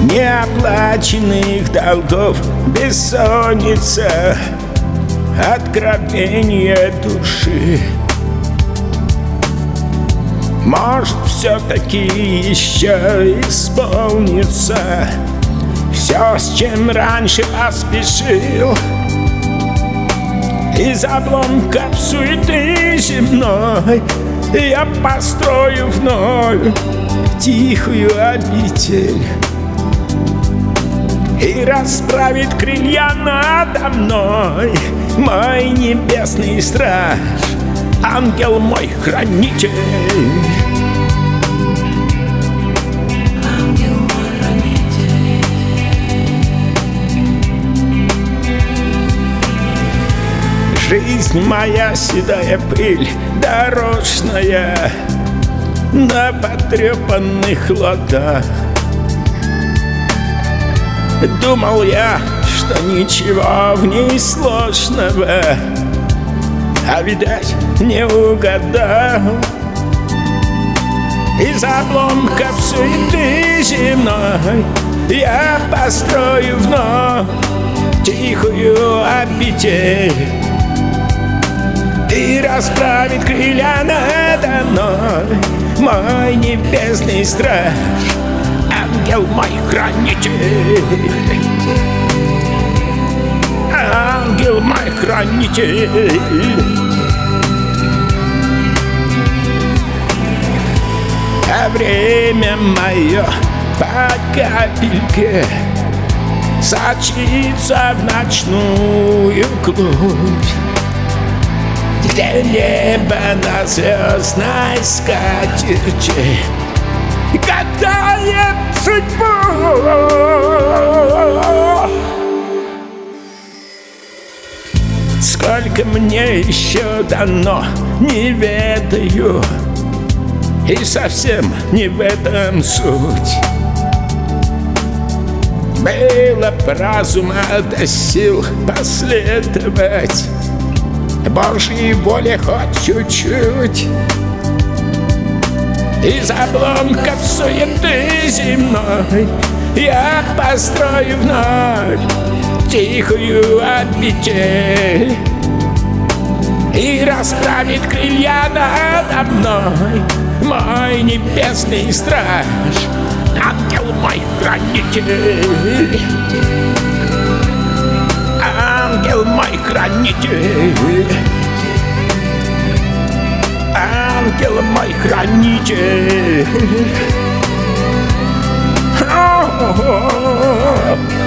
неоплаченных долгов, бессонница, откровение души. Может, все-таки еще исполнится все, с чем раньше поспешил. Из обломков суеты земной я построю вновь тихую обитель, и расправит крылья надо мной мой небесный страж, ангел мой хранитель. Жизнь моя седая пыль дорожная на потрепанных ладах. Думал я, что ничего в ней сложного, а видать, не угадал. Из обломков суеты земной я построю вновь тихую обитель, и расправит крылья надо мной мой небесный страж, ангел мой хранитель. Ангел мой хранитель. А время мое по капельке сочится в ночную глубь, где небо на звездной скатерти гадает судьбу. Сколько мне еще дано, не ведаю, и совсем не в этом суть. Было б разума до сил последовать Божьей воле хоть чуть-чуть. Из обломков суеты земной я построю вновь тихую обитель, и расправит крылья надо мной мой небесный страж, ангел мой хранитель. Ангел мой хранитель. Ангел мой хранитель.